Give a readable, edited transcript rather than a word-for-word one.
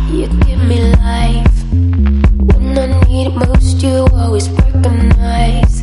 You give me life when I need it most. You always recognize